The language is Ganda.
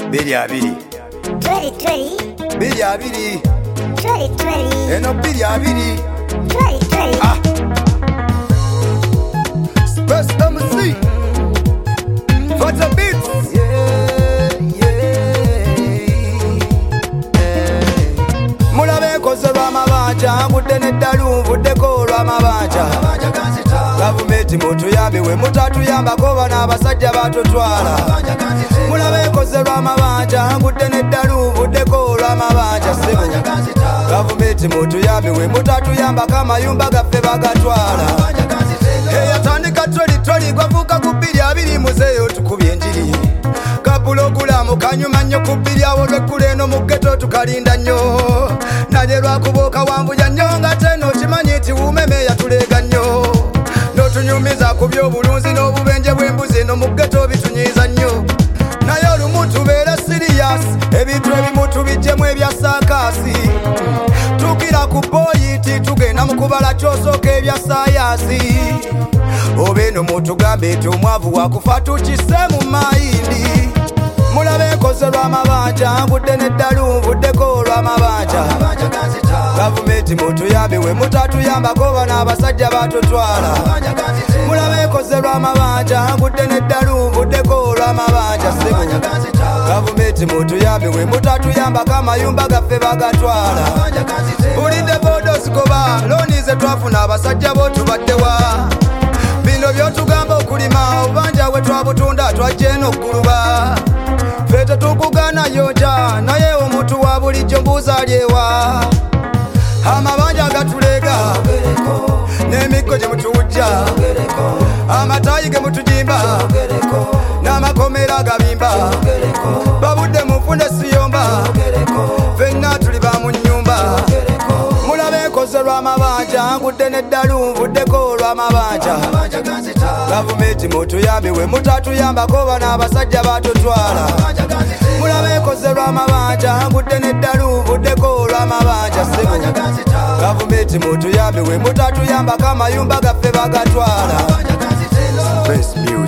Biri abiri. Tweri tweri. Biri abiri. Tweri tweri. Eno biri abiri. Tweri tweri. Space MC. Fata beats. Mulabe koze lw'amabanja ngudde n'eddalu nvuddeko olw'amabanja. Gavumenti mutuyambe we mutatuyambako bano abasajja batutwala. Mulabe koze lw'amabanja ngudde n'eddalu nvuddeko olw'amabanja ssebo. Gavumenti mutuyambe we mutatuyambako amayumba gaffe bagatwala. Eyatandika tweri gwavuka ku bbiri abiri muzeeyo tukubye enjiri. Kapulogulamu kanyuma nnyo ku bbiri awo lweggula eno mu ghetto tukalinda nnyo. Naye lwakubuuka wambuya nnyo nga teno kimanyi nti wumeme yatuleega nnyo. Notunyumiza ku by'obulunzi n'obubenje bw'embuzi eno mu ghetto bitunyiiza nnyo. Naye olumu tubeere siriyasi ebintu ebimu tubiggyemu ebya saakaasi. Tukira ku boyiti tugenda mu kubala kyosooka ebya saayansi. Oba eno mutugambe nti omwavu wakufa tukisse mu mayindi. Mulabe nkoze lw'amabanja ngudde n'eddalu nvuddeko olw'amabanja. Gavumenti mutuyambe we mutatuyambako bano abasajja batutwala. Mulabe nkoze lw'amabanja ngudde n'eddalu nvuddeko olw'amabanja ssebo. Gavumenti mutuyambe we mutatuyambako amayumba gaffe bagatwala. Bulidde bodo zikoba looni ze twafuna abasajja bo tubaddewa. Bino byotugamba okulima obubanja we twabutunda twajja eno okkuluba. Ffe tetukugana yonja naye omuntu wa bulijjo mbuuza alyewa. Amabanja gatuleega n'emiggo gye mutuwujja. Amatayi ge mutujimba n'amakomera agabimba. Babudde munfune siyomba ffenna tuli ba mu nnyumba. Mulabe nkoze lw'amabanja ngudde n'eddalu nvuddeko olw'amabanja. Gavumenti mutuyambe we mutatuyambako bano abasajja batutwala. Mulabe nkoze lw'amabanja ngudde n'eddalu nvuddeko olw'amabanja ssebo. Gavumenti mutuyambe we mutatuyambako amayumba gaffe bagatwala.